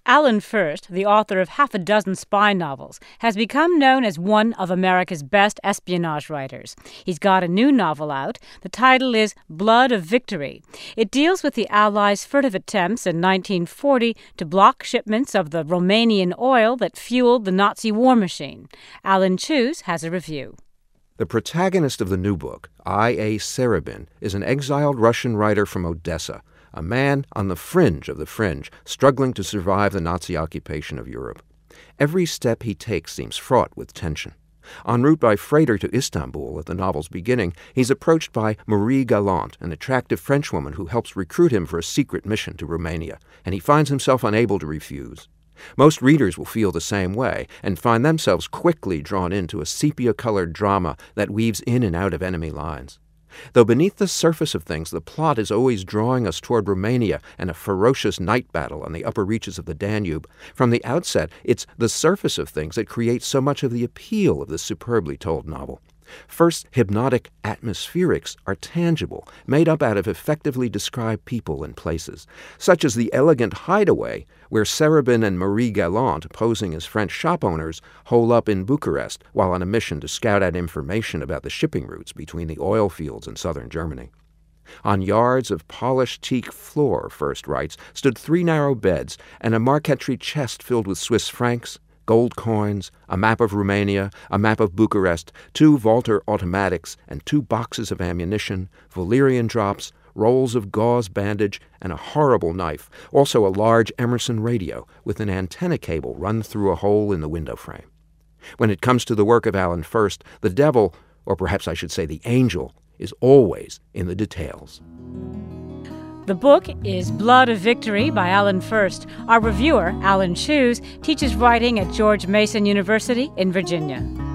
Alan Furst, the author of half a dozen spy novels, has become known as one of America's best espionage writers. He's got a new novel out. The title is Blood of Victory. It deals with the Allies' furtive attempts in 1940 to block shipments of the Romanian oil that fueled the Nazi war machine. Alan Cheuse has a review. The protagonist of the new book, I.A. Serabin, is an exiled Russian writer from Odessa, a man on the fringe of the fringe, struggling to survive the Nazi occupation of Europe. Every step he takes seems fraught with tension. En route by freighter to Istanbul at the novel's beginning, he's approached by Marie Galland, an attractive Frenchwoman who helps recruit him for a secret mission to Romania, and he finds himself unable to refuse. Most readers will feel the same way and find themselves quickly drawn into a sepia-colored drama that weaves in and out of enemy lines. Though beneath the surface of things, the plot is always drawing us toward Romania and a ferocious night battle on the upper reaches of the Danube, from the outset, it's the surface of things that creates so much of the appeal of this superbly told novel. First, hypnotic atmospherics are tangible, made up out of effectively described people and places, such as the elegant hideaway where Serabin and Marie Galland, posing as French shop owners, hole up in Bucharest while on a mission to scout out information about the shipping routes between the oil fields in southern Germany. On yards of polished teak floor, Furst writes, stood 3 narrow beds and a marquetry chest filled with Swiss francs, gold coins, a map of Romania, a map of Bucharest, 2 Walter automatics, and 2 boxes of ammunition, valerian drops, rolls of gauze bandage, and a horrible knife, also a large Emerson radio with an antenna cable run through a hole in the window frame. When it comes to the work of Alan Furst, the devil, or perhaps I should say the angel, is always in the details. The book is Blood of Victory by Alan Furst. Our reviewer, Alan Cheuse, teaches writing at George Mason University in Virginia.